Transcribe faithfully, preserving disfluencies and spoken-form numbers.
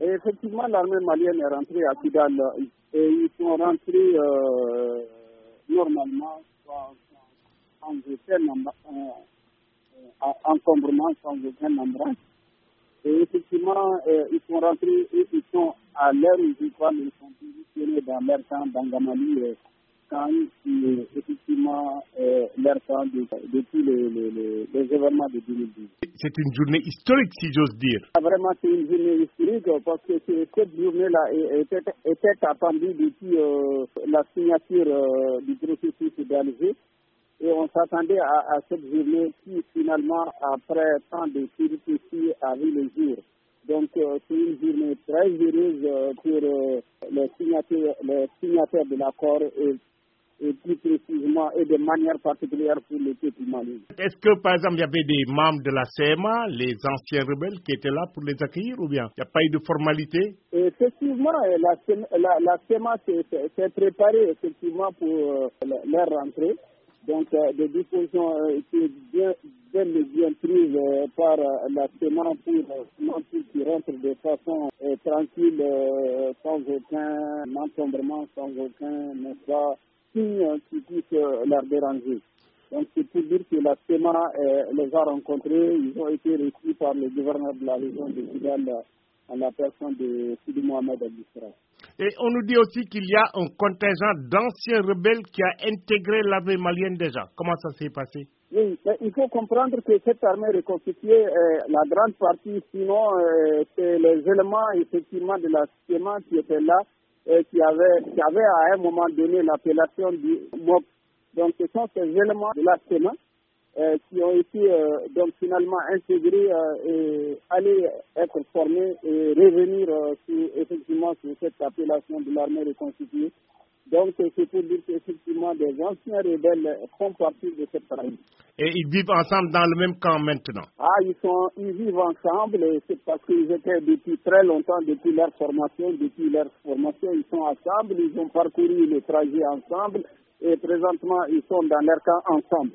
Et effectivement, l'armée malienne est rentrée à Kidal et ils sont rentrés euh, normalement sans, sans, sans aucun euh, encombrement, sans aucun embrun. Et effectivement, euh, ils sont rentrés et ils sont à l'heure où ils sont positionnés dans leur camp d'Angamali. Euh, quand euh, effectivement euh, leur camp de, depuis les, les, les, les événements de deux mille douze. C'est une journée historique, si j'ose dire. Vraiment, c'est une journée historique parce que cette journée-là était, était attendue depuis euh, la signature euh, du processus d'Alger. Et on s'attendait à, à cette journée qui, finalement, après tant de péripéties, a vu le jour. Donc, euh, c'est une journée très heureuse euh, pour euh, les, signataires, les signataires de l'accord et et plus précisément et de manière particulière pour le peuple malien. Est-ce que, par exemple, il y avait des membres de la C M A, les anciens rebelles, qui étaient là pour les accueillir ou bien il n'y a pas eu de formalité? Et effectivement, la, la, la C M A s'est préparée effectivement pour euh, leur rentrée. Donc, euh, des dispositions euh, étaient bien, bien, bien prises euh, par euh, la C M A pour euh, qu'ils rentrent de façon euh, tranquille, euh, sans aucun encombrement, sans aucun, n'est-ce pas, signe qui puisse leur déranger. Donc c'est pour dire que la C E M A euh, les a rencontrés, ils ont été reçus par le gouverneur de la région de Kidal à la personne de Sidi Mohamed Al-Bisra. Et on nous dit aussi qu'il y a un contingent d'anciens rebelles qui a intégré l'armée malienne déjà. Comment ça s'est passé? Oui, mais il faut comprendre que cette armée reconstituée, euh, la grande partie, sinon, euh, c'est les éléments effectivement de la C E M A qui étaient là, et qui avait, qui avait à un moment donné l'appellation du M O B. Donc ce sont ces éléments de la C E M A euh, qui ont été euh, donc finalement intégrés euh, et aller être formés et revenir euh, sur, effectivement sur cette appellation de l'armée reconstituée. Donc c'est pour dire qu'effectivement des anciens rebelles font partie de cette armée. Et ils vivent ensemble dans le même camp maintenant? Ah, ils sont, ils vivent ensemble et c'est parce qu'ils étaient depuis très longtemps, depuis leur formation, depuis leur formation, ils sont ensemble, ils ont parcouru le trajet ensemble et présentement ils sont dans leur camp ensemble.